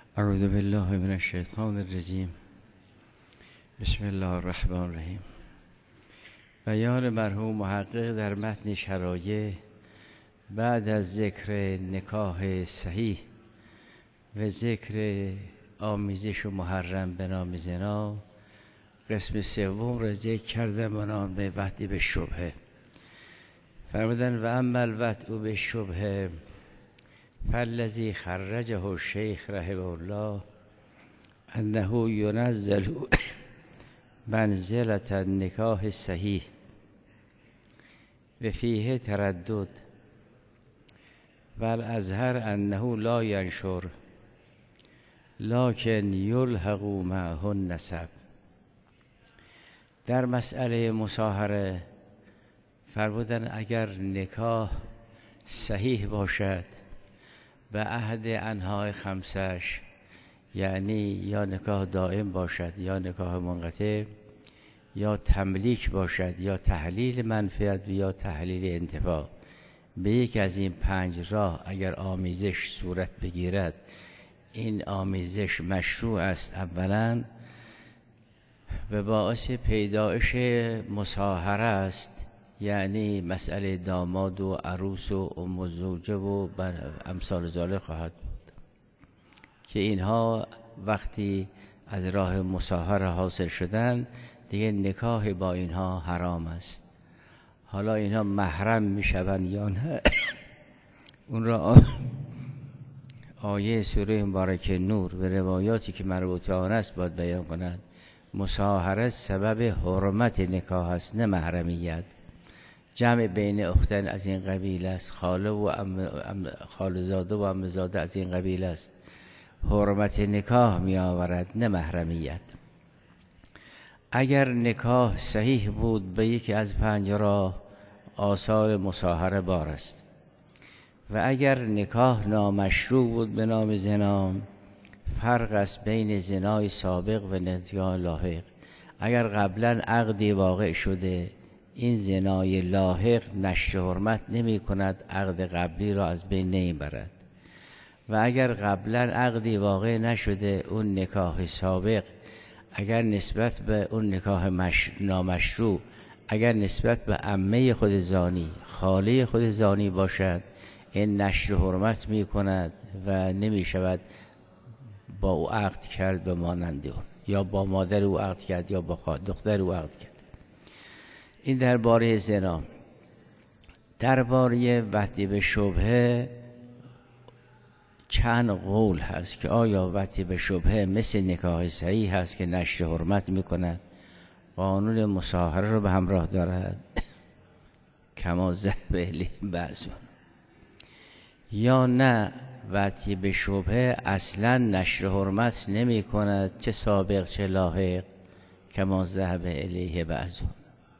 اعوذ بالله من الشیطان الرجیم. بسم الله الرحمن الرحیم. بیان مرحوم محقق در متن شرایع بعد از ذکر نکاح صحیح و ذکر آمیزش و محرم به نام زنا، قسم سوم را ذکر کردم به نام وطی به شبهه. فرمودن و اما الوطء به شبهه فالذی خرجه الشیخ رحمه الله انه ینزل منزلة النکاح الصحیح و فیه تردد و الازهر انه لا ینشر لکن یلحق معه النسب. در مسئله مصاهره فرمودن اگر نکاح صحیح باشد به عهد انواع خمسش، یعنی یا نکاح دائم باشد یا نکاح منقطع یا تملیک باشد یا تحلیل منفعت یا تحلیل انتفاع، به یکی از این 5 راه اگر آمیزش صورت بگیرد، این آمیزش مشروع است اولا و باعث پیدایش مصاهره است، یعنی مسئله داماد و عروس و ام الزوجه و امثال ذالک خواهد بود که اینها وقتی از راه مصاهره حاصل شدن دیگه نکاح با اینها حرام است. حالا اینها محرم میشوند یا نه اون را آیه سوره مبارکه نور و روایاتی که مربوط آن است باید بیان کند. مصاهره سبب حرمت نکاح است، نه محرمیت. جمع بین اختن از این قبیل است، خاله و خالزاده و عمزاده از این قبیل است. حرمت نکاح می آورد، نه محرمیت. اگر نکاح صحیح بود به یکی از 5 راه آثار مصاهره بار است و اگر نکاح نامشروع بود به نام زنا، فرق است بین زنای سابق و نکاح لاحق. اگر قبلا عقدی واقع شده، این زنای لاحق نشر حرمت نمی کند، عقد قبلی را از بین نمی برد. و اگر قبلا عقدی واقع نشده، اون نکاح سابق اگر نسبت به اون نکاح نامشروع اگر نسبت به عمه خود زانی، خاله خود زانی باشد، این نشر حرمت می کند و نمی شود با او عقد کرد به مانند اون، یا با مادر او عقد کرد یا با دختر او عقد کرد. این درباره زنا. درباره وطی به شبهه چند قول هست که آیا وطی به شبهه مثل نکاح صحیح هست که نشر حرمت میکند، قانون مصاهره رو به همراه دارد کما ذهب الیه بعضون، یا نه وطی به شبهه اصلا نشر حرمت نمی کند، چه سابق چه لاحق، کما ذهب الیه بعضون.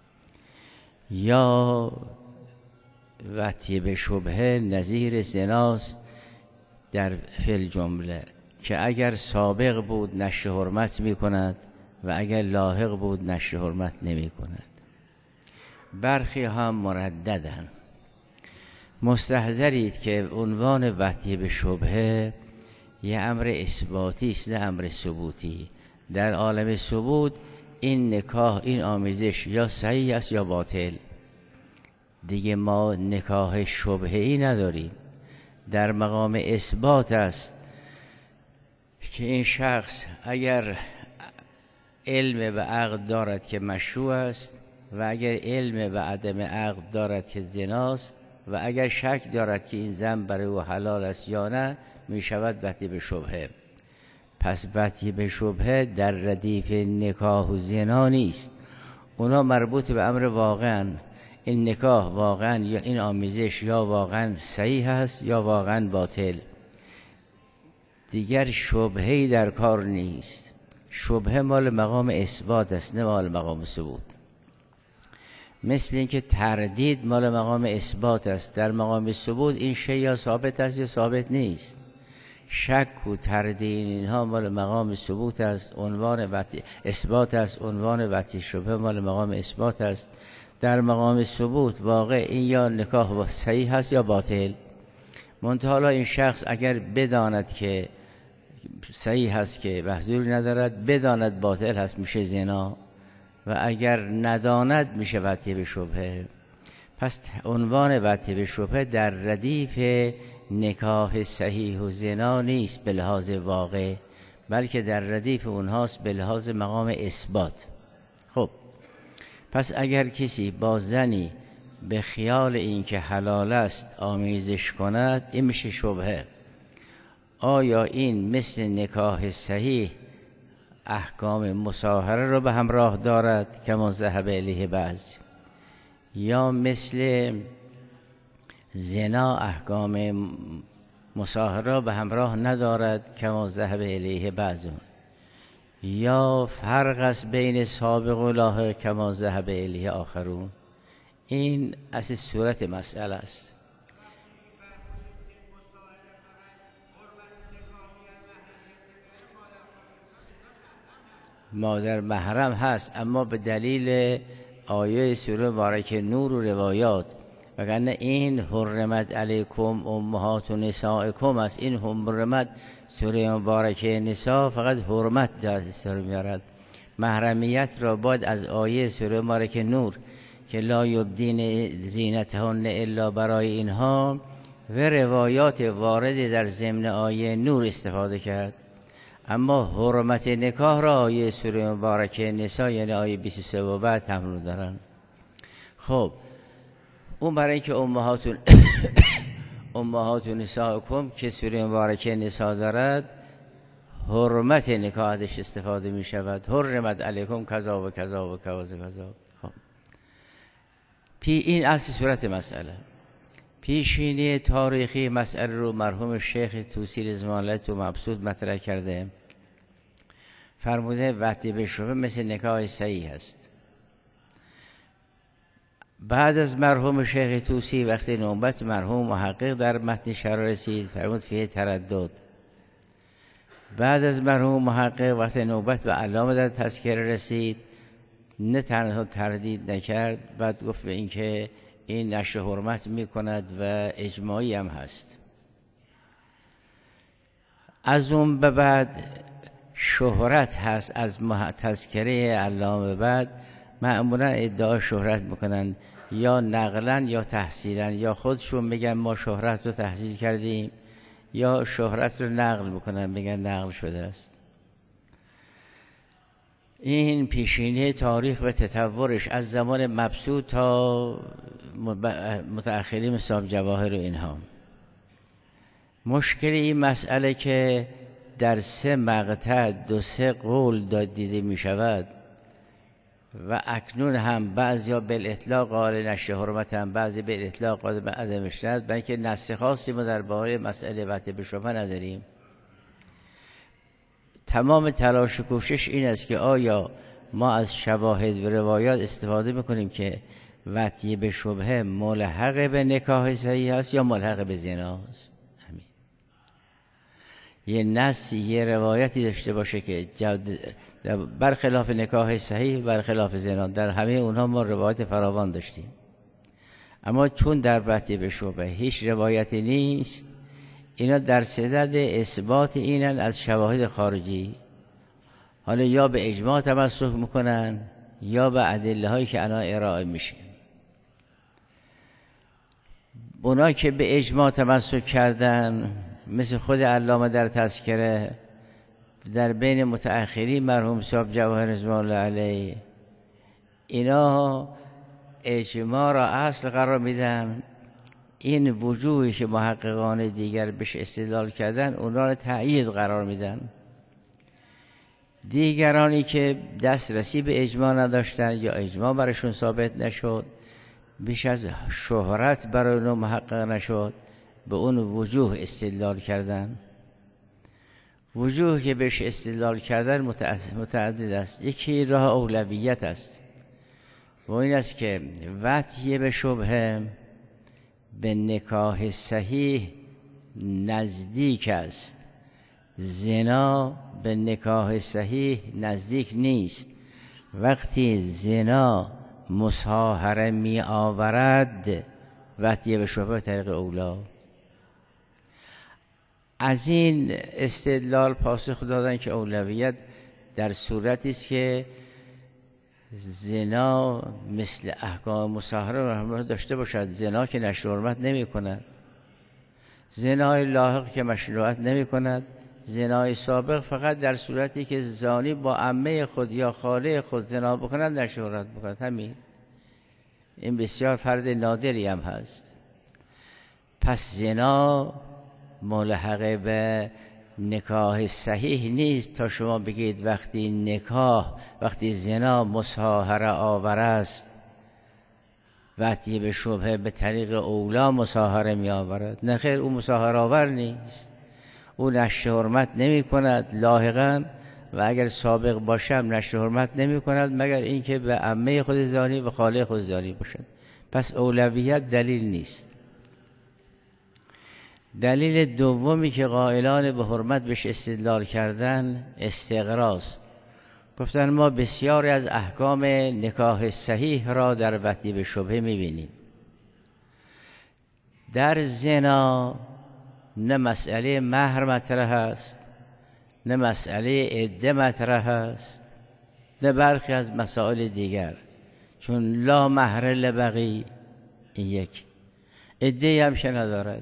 یا وطی به شبهه نظیر زناست در فی جمله که اگر سابق بود نشر حرمت می کند و اگر لاحق بود نشر حرمت نمی کند. برخی هم مرددن. مستحضرید که عنوان وطی به شبهه یه امر اثباتی است، نه امر ثبوتی. در عالم ثبوت این نکاح، این آمیزش یا صحیح است یا باطل. دیگه ما نکاح شبهه‌ای نداریم. در مقام اثبات است که این شخص اگر علم و عقد دارد که مشروع است و اگر علم و عدم عقد دارد که زناست و اگر شک دارد که این زن برای او حلال است یا نه، می شود وطی به شبهه. پس وطی به شبهه در ردیف نکاح و زنا نیست. اونا مربوط به امر واقعا، این نکاح واقعا یا این آمیزش یا واقعا صحیح است یا واقعا باطل. دیگر شبهه‌ای در کار نیست. شبهه مال مقام اثبات است، نه مال مقام ثبوت. مثل اینکه تردید مال مقام اثبات است، در مقام ثبوت این شی یا ثابت است یا ثابت نیست. شک و تردید اینها مال مقام ثبوت است، عنوان اثبات است. عنوان وطی شبهه مال مقام اثبات است. در مقام ثبوت واقع این یا نکاح صحیح هست یا باطل. منتها این شخص اگر بداند که صحیح هست که محذوری ندارد، بداند باطل هست میشه زنا، و اگر نداند میشه وطیه به شبهه. پس عنوان وطیه به شبهه در ردیف نکاح صحیح و زنا نیست به لحاظ واقع، بلکه در ردیف اونهاست به لحاظ مقام اثبات. خب پس اگر کسی با زنی به خیال این که حلال است آمیزش کند، این میشه شبهه. آیا این مثل نکاح صحیح احکام مصاهره رو به همراه دارد کما ذهب الیه بعض، یا مثل زنا احکام مصاهره به همراه ندارد کما ذهب الیه بعضون، یا فرق است بین سابق و لاحق کما ذهب الیه آخرون. این اصل صورت مسئله است. مادر محرم هست، اما به دلیل آیه سوره مبارکه نور و روایات، وگرنه این حرمت علیکم امهات نسائکم است. این حرمت سوره مبارکه نساء فقط حرمت دارد استعاره میارد. محرمیت را باید از آیه سوره مبارکه نور که لا یبدین زینتهن الا برای اینها و روایات وارد در ضمن آیه نور استفاده کرد. اما حرمت نکاح را آیه سوره مبارکه نساء یعنی آیه 23 و بعد حمل دارن. خب اون برای که امهات نسائکم که سوره مبارکه نساء دارد، حرمت نکاحش استفاده می شود. حرمت علیکم کذا و کذا و کذا و کذا. خب این اصل صورت مسئله. پیشینی تاریخی مسئله رو مرحوم شیخ توسی رضوان الله تو مبسوط مطرح کرده. فرموده وطیه به شبهه مثل نکاح صحیح است. بعد از مرحوم شیخ توسی وقتی نوبت مرحوم محقق در متن شرح رسید، فرمود فیه تردد. بعد از مرحوم محقق وقتی نوبت به علامه در تذکره رسید، نه تنها تردید نکرد، بعد گفت به این که این نشر حرمت می کند و اجماعی هم هست. از اون به بعد شهرت هست از تذکره علامه. بعد معمولا ادعا شهرت میکنن یا نقلا یا تحصیلا، یا خودشون میگن ما شهرت رو تحصیل کردیم، یا شهرت رو نقل میکنن میگن نقل شده است. این پیشینه تاریخ و تطورش از زمان مبسوط تا متأخرین مثل جواهر و اینها. مشکل این مسئله که در 3 مقطع 2-3 قول دیده می شود و اکنون هم بعضی ها بالاطلاق قائل نشر حرمت هم، بعضی بالاطلاق قائل به عدم اشتراط، برای که نص خاصی ما در باره مسئله وطیه به شبهه نداریم. تمام تلاش و کوشش این است که آیا ما از شواهد و روایات استفاده میکنیم که وطیه به شبهه ملحق به نکاح صحیح است یا ملحق به زنا است. همین یه نص یه روایتی داشته باشه که برخلاف نکاح صحیح برخلاف زنا، در همه اونها ما روایت فراوان داشتیم. اما چون در وطیه به شبهه هیچ روایتی نیست، اینا در صدد اثبات اینن از شواهد خارجی. حالا یا به اجماع تمسک میکنن یا به ادله هایی که الان ارائه میشه. اونا که به اجماع تمسک کردن مثل خود علامه در تذکره، در بین متأخرین مرحوم صاحب جواهر رضوان الله علیه، اینا اجماع را اصل قرار میدن. این وجوهی که محققان دیگر بهش استدلال کردن اونا را تأیید قرار میدن. دیگرانی که دسترسی به اجماع نداشتن یا اجماع برشون ثابت نشد، بیش از شهرت برای اونو محقق نشد، به اون وجوه استدلال کردن. وجوه که بهش استدلال کردن متعدد است. یکی راه اولویت است و این است که وطیه به شبهه به نکاح صحیح نزدیک است، زنا به نکاح صحیح نزدیک نیست. وقتی زنا مصاهره می آورد وطیه به شبهه طریق اولا. از این استدلال پاسخ دادن که اولویت در صورتی است که زنا مثل احکام مصاهره و همراه داشته باشد. زنا که نشر حرمت نمی کند، زنای لاحق که مشروعیت نمی کند، زنای سابق فقط در صورتی که زانی با عمه خود یا خاله خود زنا بکند نشر حرمت بکند. همین این بسیار فرد نادری هم هست. پس زنا ملحق به نکاح صحیح نیست تا شما بگید وقتی زنا مصاهره آور است وقتی به شبهه به طریق اولا مصاهره می آورد. نه خیر، او مصاهره آور نیست، او نشر حرمت نمی کند لاحقا، و اگر سابق باشم نشر حرمت نمی کند مگر اینکه به عمه خود زانی و خاله خود زانی باشد. پس اولویت دلیل نیست. دلیل دومی که قائلان به حرمت بهش استدلال کردن استقراست. گفتن ما بسیاری از احکام نکاح صحیح را در وقتی به شبهه میبینیم. در زنا نه مسئله مهر مطرح است، نه مسئله عده مطرح است، نه برخی از مسائل دیگر، چون لا مهر لبقی این یک، عده هم که ندارد.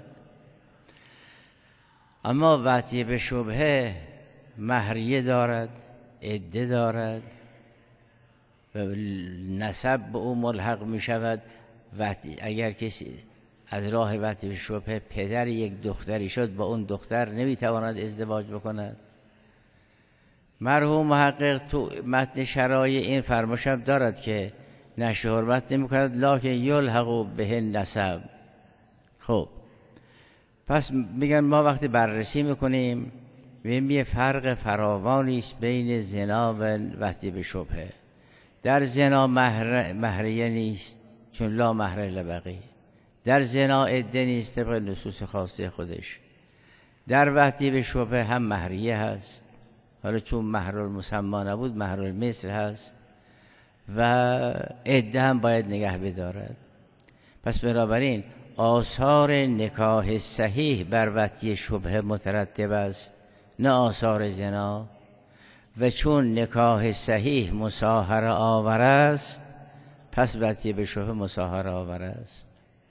اما وقتی به شبهه مهریه دارد، عده دارد و نسب به او ملحق می شود. اگر کسی از راه وقتی به شبهه پدر یک دختری شد با اون دختر نمی تواند ازدواج بکند. مرحوم محقق تو متن شرایع این فرمایش هم دارد که نشر حرمت نمی کند لکن یلحق به نسب. خب پس میگن ما وقتی بررسی میکنیم ببینیم یه فرق فراوانی است بین زنا و وقتی به شبهه. در زنا مهریه نیست چون لا مهر لبقی، در زنا عده نیست طبق نصوص خاصه خودش. در وقتی به شبهه هم مهریه هست، حالا چون مهر المسما نبود مهر المثل هست و عده هم باید نگه بدارد. پس بنابراین آثار نکاح صحیح بر وطی شبهه مترتب است، نه آثار زنا. و چون نکاح صحیح مصاهره آور است پس وطی به شبهه مصاهره آور است.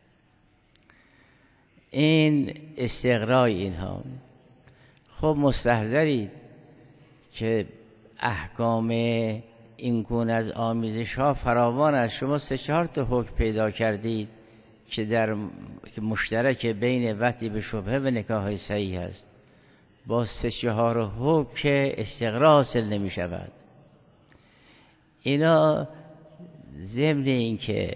این استقرای اینها. خب مستحضرید که احکام این گونه از آمیزش ها فراوان است. شما 3-4 تا حکم پیدا کردید که مشترک بین وطی به شبهه و نکاح صحیح است. با 3-4 حکم که استقرا حاصل نمی شود. اینا ضمن این که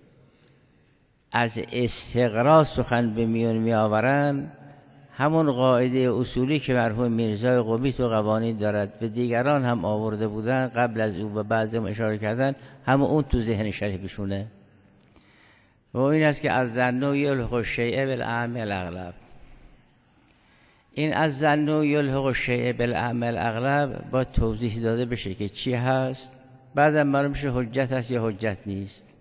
از استقرا سخن به میون می آورن، همون قاعده اصولی که مرحوم میرزای قمی تو قوانین دارد و دیگران هم آورده بودن قبل از او و بعضی هم اشاره کردن، همون اون تو ذهن شریفشونه. و این است که از ظن یلحق الشیء بالاعم الاغلب. این از ظن یلحق الشیء بالاعم الاغلب با توضیح داده بشه که چی هست، بعدم معلوم میشه حجت هست یا حجت نیست.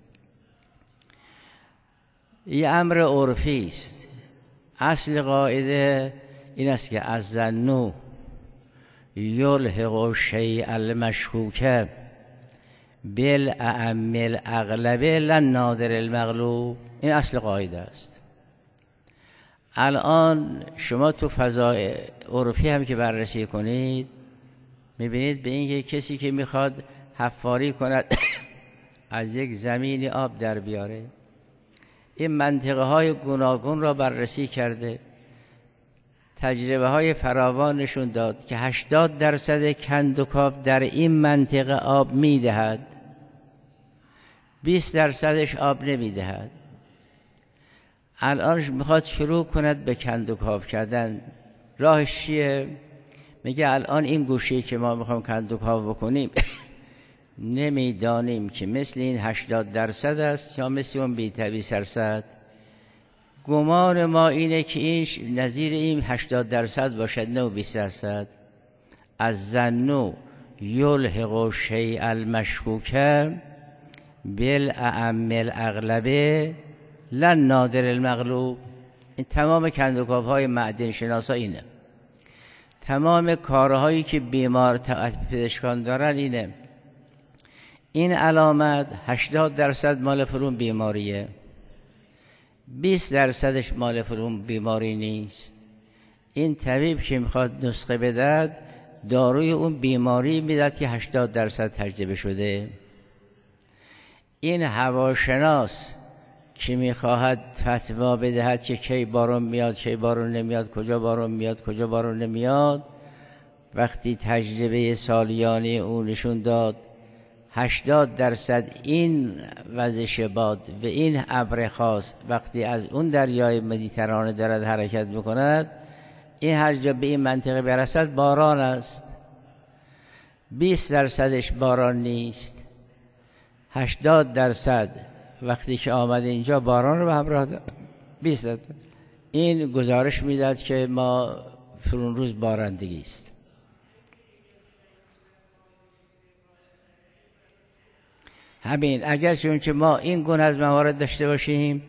یه امر عرفی است. اصل قاعده این است که از ظن یلحق الشیء المشکوک بالاعم الاغلب لا نادر المغلوب. این اصل قاعده است. الان شما تو فضای عرفی هم که بررسی کنید میبینید به این که کسی که میخواد حفاری کند از یک زمین آب در بیاره، این منطقه های گوناگون را بررسی کرده، تجربه های فراوان نشون داد که 80% کندوکاو در این منطقه آب میدهد، 20% آب نمیدهد. الان میخواد شروع کند به کندوکاو کردن. راهش چیه؟ میگه الان این گوشه که ما میخوایم کندوکاو بکنیم نمیدانیم که مثل این 80% است یا مثل اون 20%. گمان ما اینه که این نظیر این 80% باشد نه 20%. از ظن یلحق الشیء المشکوک بالاعم الاغلب لا نادر المغلوب. این تمام کندوکاوهای معدن شناسا اینه. تمام کارهایی که پزشکان دارن اینه. این علامت 80% مال فرون بیماریه، 20% مال فرون بیماری نیست. این طبیب که میخواد نسخه بدهد داروی اون بیماری میدهد که 80% تجربه شده. این هواشناس که میخواهد فتوا بدهد که کی بارون میاد کی بارون نمیاد، کجا بارون میاد کجا بارون نمیاد، وقتی تجربه سالیانه اون نشون داد 80% این وزش باد و این ابر خاص وقتی از اون دریای مدیترانه دارد حرکت میکند، این هر جا به این منطقه برسد باران است. 20% باران نیست، 80% وقتی که آمد اینجا باران رو به همراه دارد. 20%. این گزارش میداد که ما فرون روز بارندگی است. همین اگر چون که ما این گونه از موارد داشته باشیم،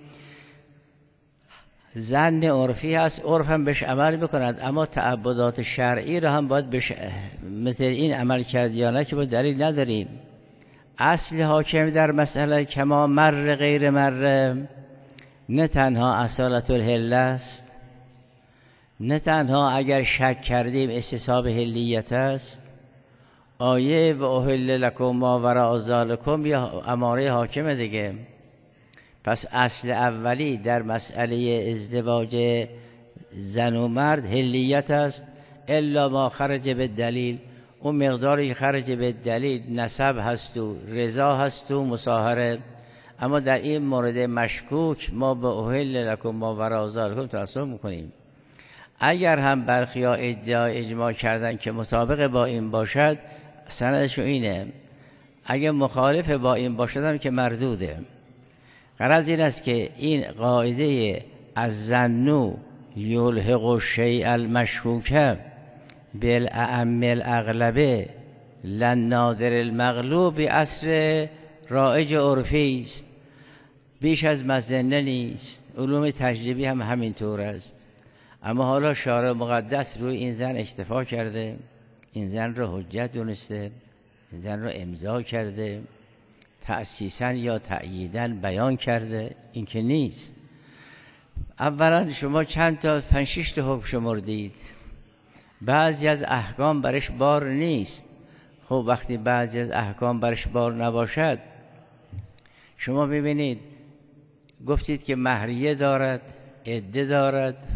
ظن عرفی هست، عرف هم بهش عمل بکند، اما تعبدات شرعی را هم باید بهش مثل این عمل کرد یا نه که با دلیل نداریم. اصل حاکم در مسئله کما مر غیر مر نه تنها اصالت الحل است، نه تنها اگر شک کردیم استصحاب حلیت است. آیه و احل لکم ما وراء ذالکم یا اماره حاکم دیگه. پس اصل اولی در مسئله ازدواج زن و مرد حلیت است، الا ما خرج به دلیل. اون مقداری که خرج به دلیل نسب هست و رضا هست و مصاهره. اما در این مورد مشکوک ما به احل لکم ما وراء ذالکم توسل میکنیم. اگر هم برخیا اجماع کردن که مطابق با این باشد، سندشو اینه. اگه مخالف با این باشد هم که مردوده. غرض این است که این قاعده از ظنوا یلحق الشیء المشکوک بالاعم الاغلب لن نادر المغلوب عصر رایج عرفی است، بیش از مظنه نیست. علوم تجربی هم همینطور است. اما حالا شارع مقدس روی این زن اکتفا کرده، این زن را حجت دونسته، این زن را امضا کرده، تأسیساً یا تأییداً بیان کرده. این که نیست. اولا شما چند تا 5-6 تا حکم شمردید، بعضی از احکام برش بار نیست. خب وقتی بعضی از احکام برش بار نباشد، شما ببینید گفتید که مهریه دارد، عده دارد،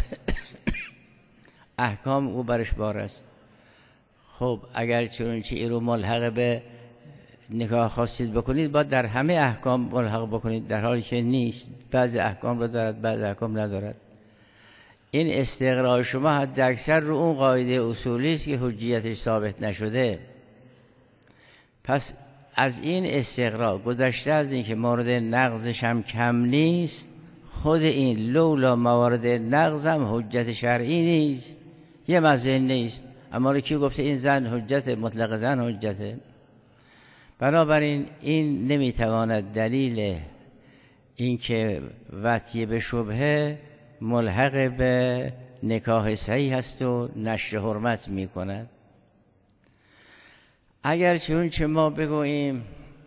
احکام او برش بار است. خب اگر چنانچه این رو ملحق به نکاح خواستید بکنید، باید در همه احکام ملحق بکنید، در حالی که نیست. بعضی احکام رو دارد، بعضی احکام ندارد. این استقراء شما حد اکثر رو اون قاعده اصولی است که حجیتش ثابت نشده. پس از این استقراء گذشته از این که مورد نقضش هم کم نیست، خود این لولا موارد نقض هم حجت شرعی نیست، یه مزه نیست. اما کی گفته این زن حجت؟ مطلق زن حجته. بنابراین این نمیتواند دلیل این که وطیه به شبهه ملحق به نکاح صحیح هست و نشر حرمت میکند. اگر چون ما بگوییم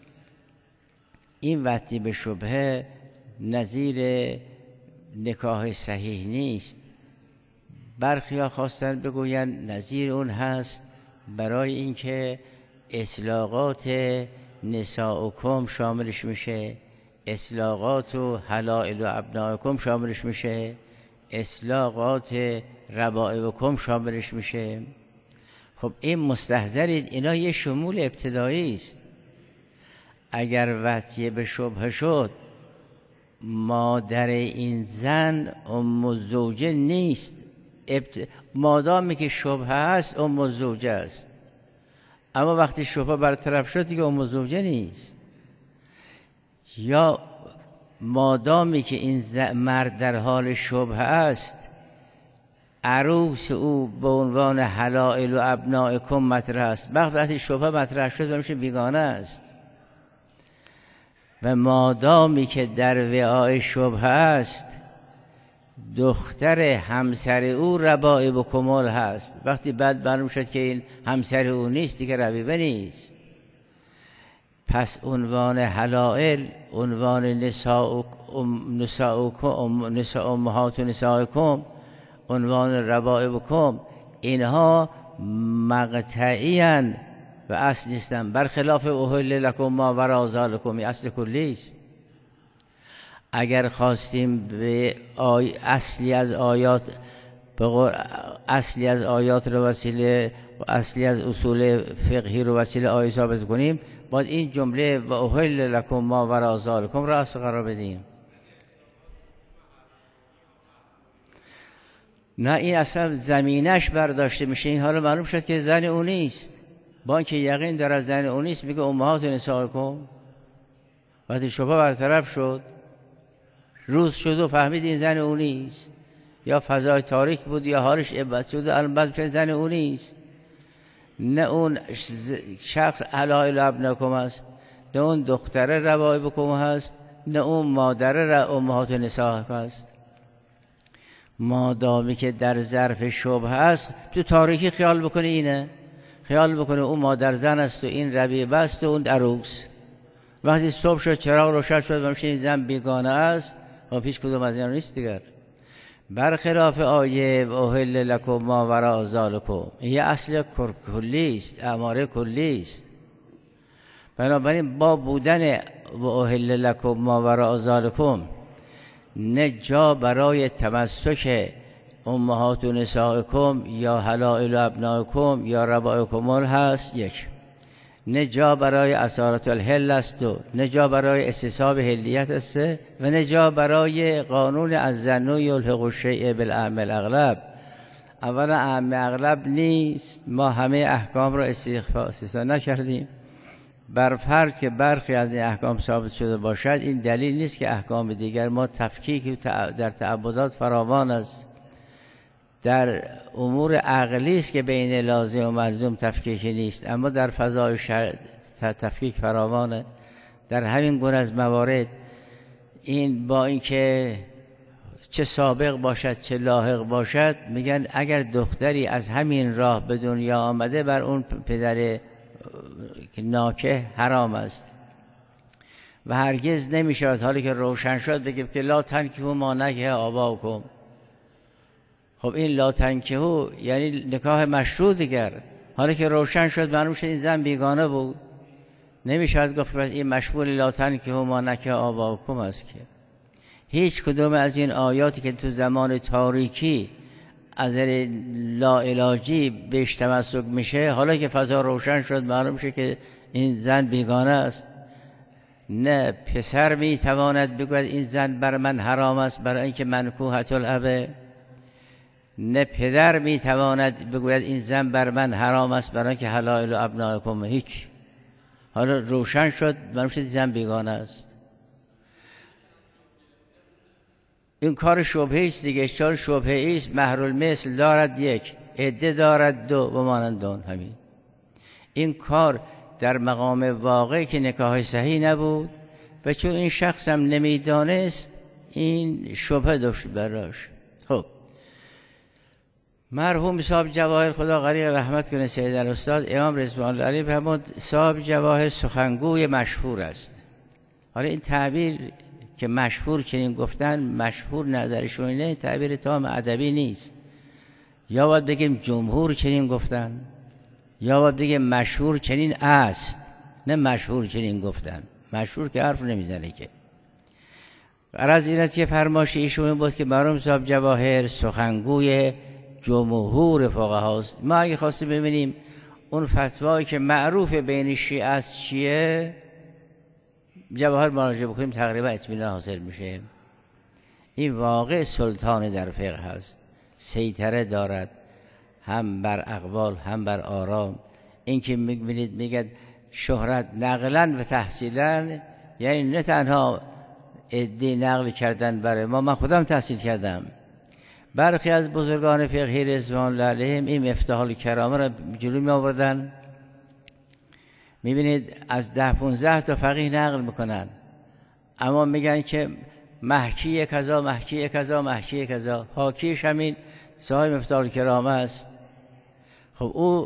این وطیه به شبهه نظیر نکاح صحیح نیست، برخیا خواستن بگوین نظیر اون هست، برای اینکه اطلاقات نساؤکم شاملش میشه، اطلاقات و حلائل و ابنائکم شاملش میشه، اطلاقات ربائبکم شاملش میشه. خب این مستحضرید اینا یه شمول ابتدایی است. اگر وطیه به شبهه شد، مادر این زن ام الزوجه نیست، مادامی که شبهه است ام الزوجه است. اما وقتی شبهه برطرف شد دیگه ام الزوجه نیست. یا مادامی که این مرد در حال شبهه است، عروس او به عنوان حلائل و ابنائکم مطرح است. وقتی شبهه مطرح شد میشه بیگانه است. و مادامی که در وعای شبهه است، دختر همسر او ربائب کمال هست. وقتی بعد معلوم شد که این همسر او نیست، دیگه ربیبه نیست. پس عنوان حلائل، عنوان نساء امهات نسائکم، عنوان ربائبکم، اینها مقطعی‌اند و اصل نیستن. برخلاف احل لکم ما وراء ذلکم، این اصل کلی است. اگر خواستیم به اصلی از آیات رو وسیله و اصلی از اصول فقهی رو وسیله آیه ثابت کنیم، باید این جمله و احل لکم ما وراء ذلکم را اصل قرار بدیم. نه، این اصلا زمینش برداشته میشه. این حالا معلوم شد که زن او نیست، با اینکه یقین داره از زن او نیست، میگه امهات نسائکم. وقتی شبهه برطرف شد، روز شد و فهمید این زن او نیست، یا فضای تاریک بود یا حالش عبادت شد و الان بعد زن او نیست، نه اون شخص حلائل ابناکم است، نه اون دختر ربائبکم هست، نه اون مادر امهات نسائکم است. مادامی که در ظرف شبهه است، تو تاریکی خیال بکنه اینه، خیال بکنه اون مادر زن است و این ربیبه است و اون عروس. وقتی صبح شد چراغ روشن شد و میشه این زن بیگانه است و پیش کدوم از اینا نیست دیگر. برخلاف آیه و احل لکم ما وراء ذلکم، یه اصل کلی است، اماره کلی است. بنابراین با بودن و احل لکم ما وراء ذلکم، نه جا برای تمسک امهات و نسائکم یا حلائل ابنائکم یا ربائبکم هست، یک، نه جا برای اسارت الحل است، دو، نه جا برای استصحاب حلیت است، و نه جا برای قانون از ظن یلحق الشیء بالاعم اغلب. اولا اعم اغلب نیست، ما همه احکام را استثنا نکردیم. بر فرض که برخی از این احکام ثابت شده باشد، این دلیل نیست که احکام دیگر ما تفکیک در تعبدات فراوان است. در امور عقلی است که بین لازم و ملزوم تفکیک نیست، اما در فضای تفکیک فراوانه. در همین گونه از موارد این با اینکه چه سابق باشد چه لاحق باشد، میگن اگر دختری از همین راه به دنیا آمده، بر اون پدر ناکه حرام است و هرگز نمیشود حالی که روشن شد بگیم که لا تنکحوا ما نکح آباؤکم. خب این لا تنکحوا یعنی نکاح مشروع دیگر، حالی که روشن شد معلوم شد این زن بیگانه بود، نمیشود گفت پس این مشمول لا تنکحوا ما نکح آباؤکم است. که هیچ کدوم از این آیاتی که تو زمان تاریکی از لا علاجی بهش تمسک میشه، حالا که فضا روشن شد معلوم میشه که این زن بیگانه است. نه پسر میتواند بگوید این زن بر من حرام است برای اینکه منکوحة الاب، نه پدر میتواند بگوید این زن بر من حرام است برای اینکه حلائل ابنائکم. هیچ، حالا روشن شد معلوم شد زن بیگانه است. این کار شبهه است دیگه. چون شبهه است، مهر المثل دارد یک، عده دارد دو و مانند آن. همین این کار در مقام واقعی که نکاح صحیح نبود و چون این شخص هم نمیدانست، این شبهه داشت براش. خب مرحوم صاحب جواهر، خدا غریق رحمت کنه، سید الاستاد امام رضوان الله علیه فرمود صاحب جواهر سخنگوی مشهور است. حالا این تعبیر که مشهور چنین گفتن، مشهور نظرشون اینه، تعبیر تام ادبی نیست. یا باید بگیم جمهور چنین گفتن، یا باید بگیم مشهور چنین است، نه مشهور چنین گفتن. مشهور که حرف نمیزنه که. غرض این است که فرمایش ایشون بود که مرحوم صاحب جواهر سخنگوی جمهور فقهاست. ما اگه خواستیم ببینیم اون فتوایی که معروف بین شیعه است چیه، جواهر مراجعه بکنیم تقریبا اطمینان حاصل میشه. این واقع سلطان در فقه هست، سیطره دارد هم بر اقوال هم بر آرام. این که میبینید میگه شهرت نقلا و تحصیلا، یعنی نه تنها ادعای نقل کردن برای ما، من خودم تحصیل کردم. برخی از بزرگان فقهی رضوان الله علیهم این مفتاح الکرامه را جلو می آوردن. میبینید از 10-15 تا فقیه نقل میکنن، اما میگن که محکی کذا محکی کذا محکی کذا، حاکیش همین صاحب مفتاح الکرام است. خب او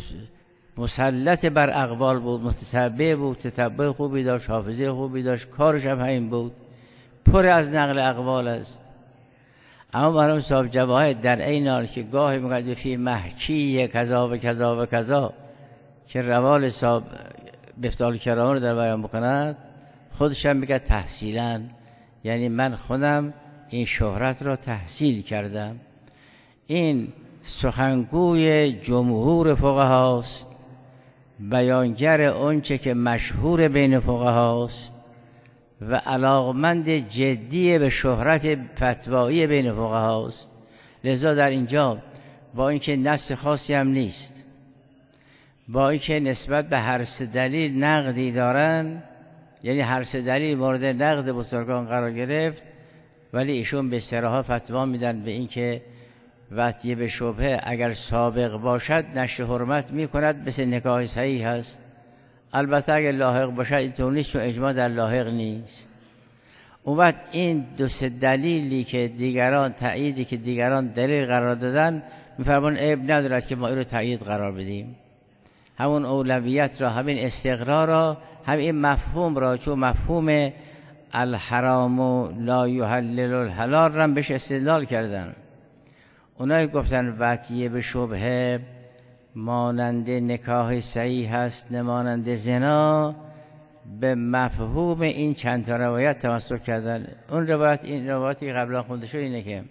مسلط بر اقوال بود، متتبع بود، تتبع خوبی داشت، حافظه خوبی داشت، کارش هم همین بود، پر از نقل اقوال است. اما مرحوم صاحب جواهر در این حال که گاهی میگوید فی محکی کذا و کذا و کذا که روال صاحب مفتاح الکرام رو در بیان بکند، خودش هم میگه تحصیلا، یعنی من خودم این شهرت را تحصیل کردم. این سخنگوی جمهور فقهاست، بیانگر اونچه که مشهور بین فقهاست و علاقمند جدی به شهرت فتوایی بین فقهاست. لذا در اینجا با اینکه نص خاصی هم نیست، با اینکه نسبت به هر سه دلیل نقدی دارن، یعنی هر سه دلیل مورد نقد بزرگان قرار گرفت، ولی ایشون به صراحت فتوا میدن به اینکه وطیه به شبهه اگر سابق باشد نشر حرمت میکند، مثل نکاح صحیح هست. البته اگر لاحق باشد اینطور نیست، چون اجماع در لاحق نیست. اون وقت این دو سه دلیلی که دیگران تأییدی که دیگران دلیل قرار دادن، میفرمان عیب ندارد که ما این رو تأیید قرار بدیم. همون اولویت را، همین استقرار را، همین مفهوم را، چون مفهوم الحرام لا یحلل الحلال را بهش استدلال کردن. اونایی گفتن وطیه به شبهه مانند نکاح صحیح هست، نمانند زنا، به مفهوم این چند تا روایت تمسک کردن. اون روایت، این روایتی قبلا خونده شد اینه که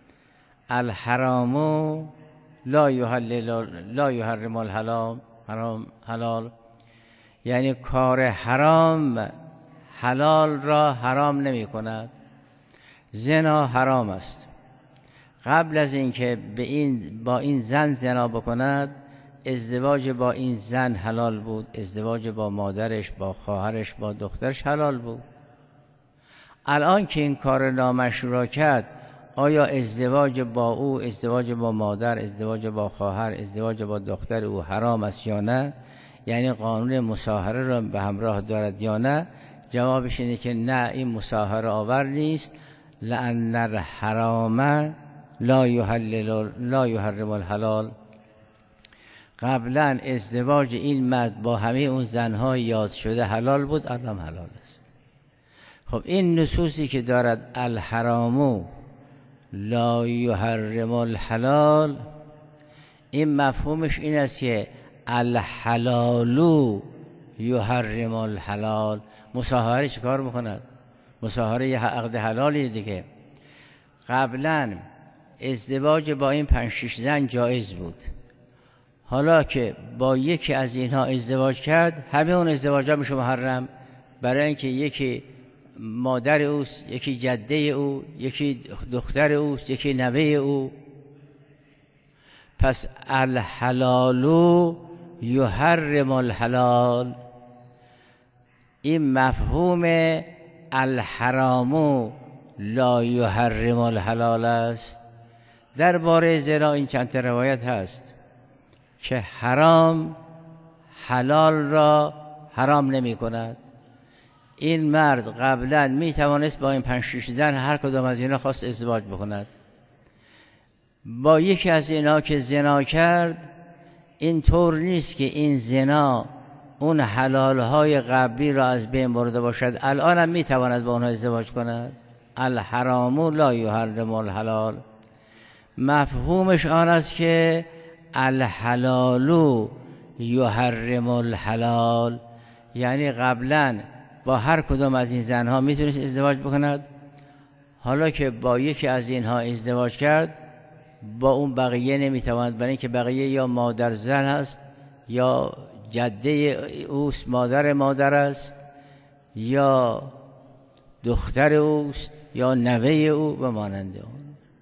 الحرام لا یحرم الحلال، حلال یعنی کار حرام حلال را حرام نمی کند. زنا حرام است. قبل از اینکه با این زن زنا بکند، ازدواج با این زن حلال بود، ازدواج با مادرش، با خواهرش، با دخترش حلال بود. الان که این کار نامشروع کرد، آیا ازدواج با او، ازدواج با مادر، ازدواج با خواهر، ازدواج با دختر او حرام است یا نه؟ یعنی قانون مصاهره را به همراه دارد یا نه؟ جوابش اینه که نه، این مصاهره آور نیست. لأن الحرام لا یحرم الحلال. قبلا ازدواج این مرد با همه اون زنهای یاد شده حلال بود، الان حلال است. خب این نصوصی که دارد الحرام لا یحرم الحلال، این مفهومش این است که الحلال یحرم الحلال. مصاهره چه کار میکند؟ مصاهره یه عقد حلالی دیگه. قبلا ازدواج با این 5-6 زن جایز بود، حالا که با یکی از اینها ازدواج کرد، همه اون ازدواج ها میشه محرم، برای اینکه یکی مادر اوست، یکی جده او، یکی دختر اوست، یکی نوه او. پس الحلال یحرم الحلال، این مفهوم الحرام لا یحرم الحلال است. درباره زنا این چند تا روایت هست که حرام حلال را حرام نمی کند. این مرد قبلا می توانست با این 5-6 زن هر کدام از اینا خواست ازدواج بکند. با یکی از اینا که زنا کرد، این طور نیست که این زنا اون حلالهای قبلی را از بین برده باشد، الان هم می تواند با اونها ازدواج کند. الحرام لا یحرم الحلال، مفهومش آن است که الحلال یحرم الحلال، یعنی قبلا با هر کدام از این زنها میتونست ازدواج بکند، حالا که با یکی از اینها ازدواج کرد با اون بقیه نمیتواند، برای اینکه بقیه یا مادر زن است، یا جده اوست مادر است، یا دختر اوست، یا نوه او و مانند اون.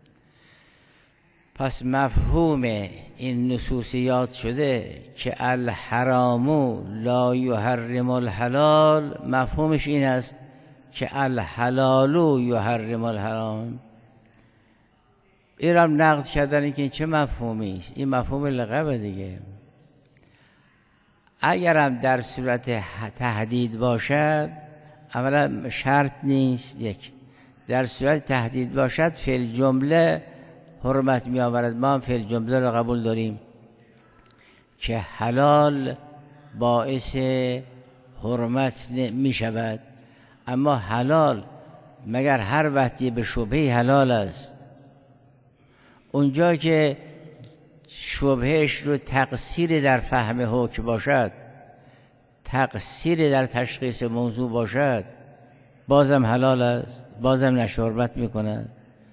پس مفهوم این نصوصیات شده که الحرام لا یحرم الحلال، مفهومش این است که الحلال یحرم الحرام. این را نقد کردن که این چه مفهومی است؟ این مفهوم لقب دیگه. اگرم در صورت تهدید باشد، اولا شرط نیست یک، در صورت تهدید باشد فی الجمله حرمت می آورد. ما هم فی الجمله را قبول داریم که حلال باعث حرمت می شود، اما حلال مگر هر وقتی به شبهه حلال است؟ اونجا که شبهش رو تقصیر در فهم حکم باشد، تقصیر در تشخیص موضوع باشد، بازم حلال است، بازم نشر حرمت می کند.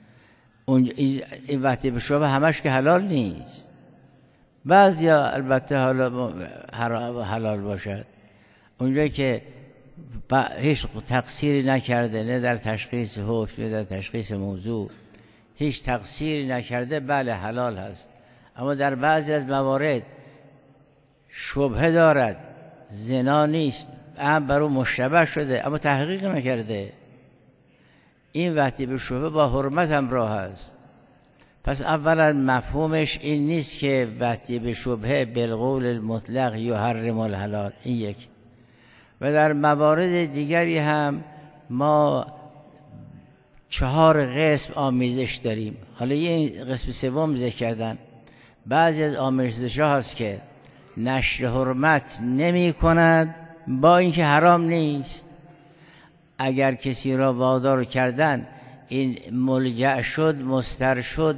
این وقتی به شبه همش که حلال نیست، بعضیا البته حلال باشد. اونجا که هیچ تقصیری نکرده، نه در تشخیص حکم نه در تشخیص موضوع، هیچ تقصیری نکرده، بله حلال هست. اما در بعضی از موارد شبهه دارد، زنا نیست، هم بر او مشتبه شده اما تحقیق نکرده، این وقتی به شبهه با حرمت همراه است. پس اولا مفهومش این نیست که وقتی به شبهه بالقول المطلق یحرم الحلال، این یک. و در موارد دیگری هم ما 4 قسم آمیزش داریم. حالا یه قسم سوم ذکر کردن. بعضی از آمیزش ها هست که نشر حرمت نمی کند با اینکه حرام نیست. اگر کسی را وادار کردن این ملجأ شد، مضطر شد،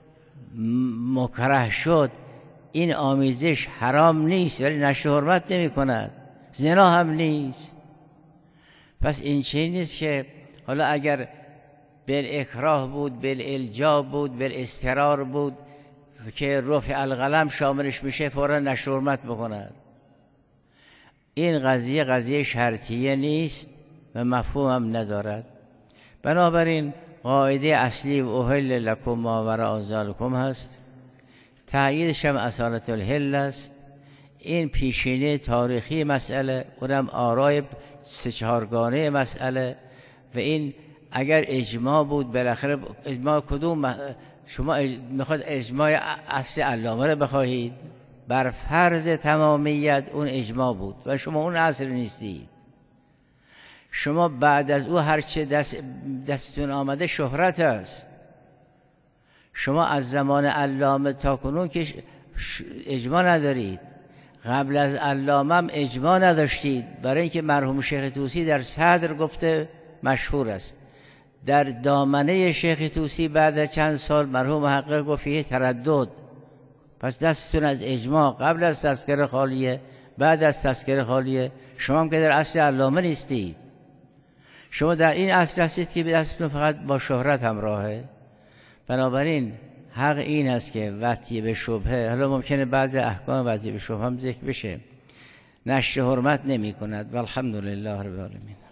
مکره شد، این آمیزش حرام نیست ولی نشر حرمت نمی کند، زنا هم نیست. پس این چیز نیست که حالا اگر بالاکراه بود، بالالجاب بود، بالاضطرار بود که رفع القلم شاملش میشه فورا نشر حرمت بکند. این قضیه شرطیه نیست و مفهوم هم ندارد. بنابراین قاعده اصلی و احل لکم ما وراء ذلکم هست، تأییدش هم اصالت الحل است. این پیشینه تاریخی مسئله، اونم آرای 3-4 گانه مسئله. و این اگر اجماع بود، بالاخره اجماع کدوم؟ شما میخواد اجماع اصل علامه رو بخواهید؟ بر فرض تمامیت اون اجماع بود و شما اون اصل نیستید. شما بعد از او هرچه دستتون آمده شهرت است. شما از زمان علامه تا کنون که اجماع ندارید، قبل از علامه هم اجماع نداشتید، برای اینکه مرحوم شیخ طوسی در صدر گفته مشهور است. در دامنه شیخ طوسی بعد از چند سال مرحوم محقق گفت فیه تردد. پس دستتون از اجماع قبل از تذکره خالیه، بعد از تذکره خالیه. شما هم که در اصل علامه نیستید، شما در این اصل هستید که دستتون فقط با شهرت همراهه. بنابراین حق این است که وقتی به شبهه، حالا ممکنه بعضی احکام وقتی به شبهه هم ذکر بشه، نشر حرمت نمی کند. والحمدلله رب العالمین.